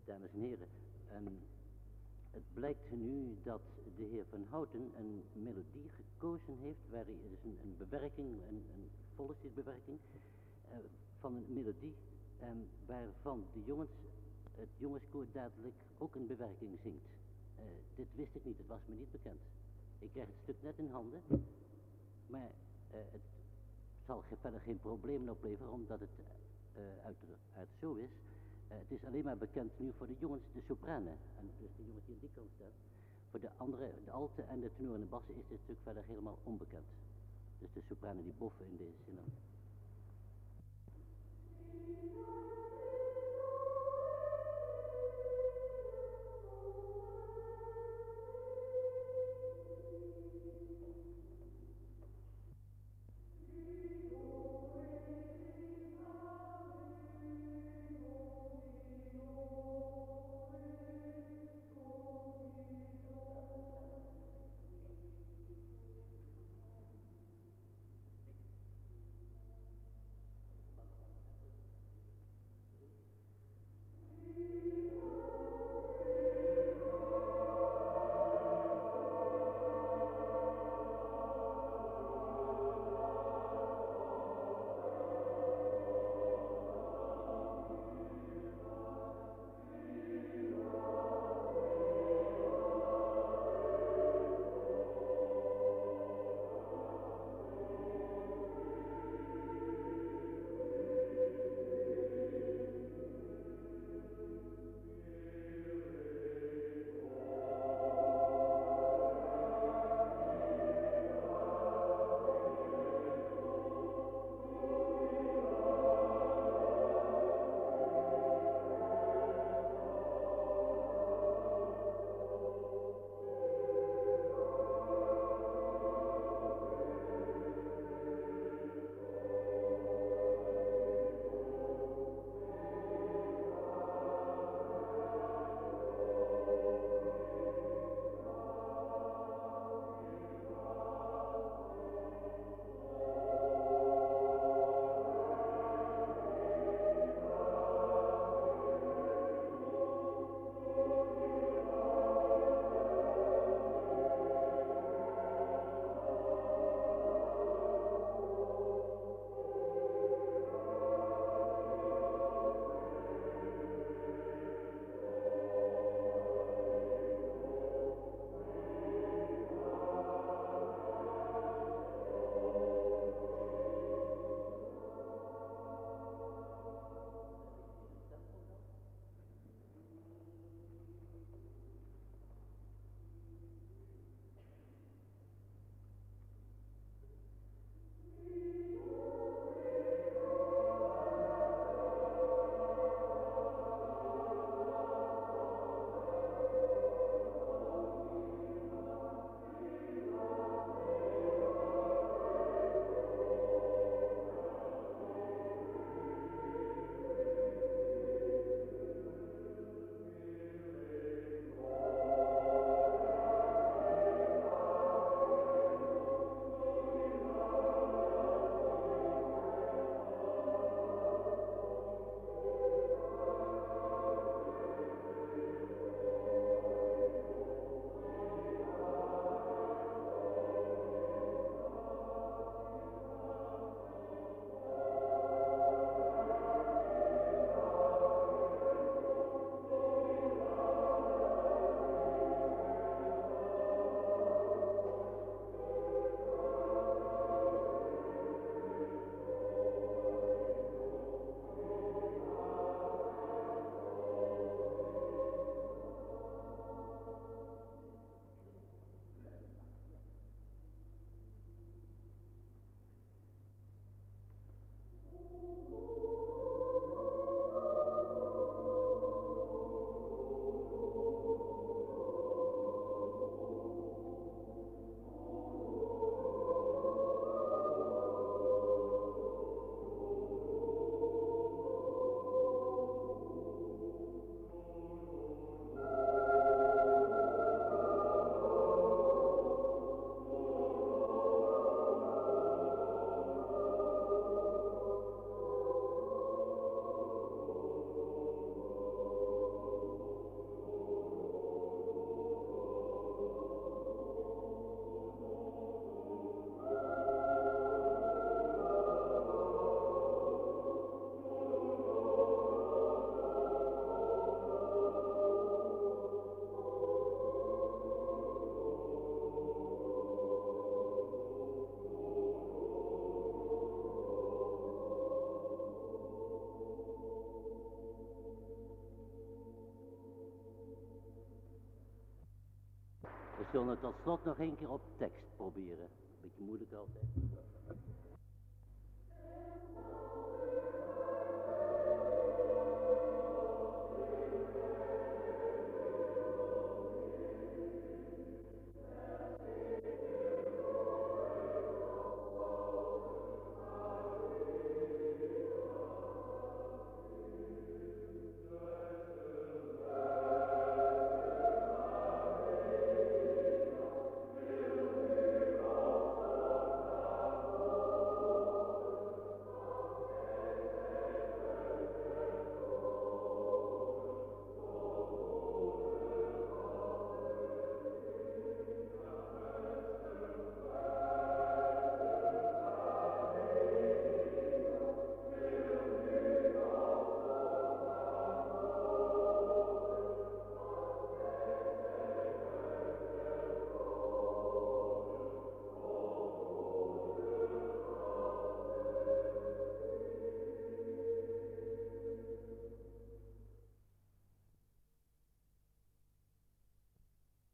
Dames en heren, het blijkt nu dat de heer Van Houten een melodie gekozen heeft, waar hij dus een bewerking, een volksliedbewerking van een melodie, waarvan het jongenskoor dadelijk ook een bewerking zingt. Dit wist ik niet, het was me niet bekend. Ik krijg het stuk net in handen, maar het zal verder geen problemen opleveren, omdat het uiteraard zo is. Het is alleen maar bekend nu voor de jongens, de sopranen. En dus de jongens die aan die kant staan. Voor de andere, de alten en de tenor en de bassen is dit stuk verder helemaal onbekend. Dus de sopranen die boffen in deze zin. We zullen het tot slot nog één keer op tekst proberen. Beetje moeilijk altijd.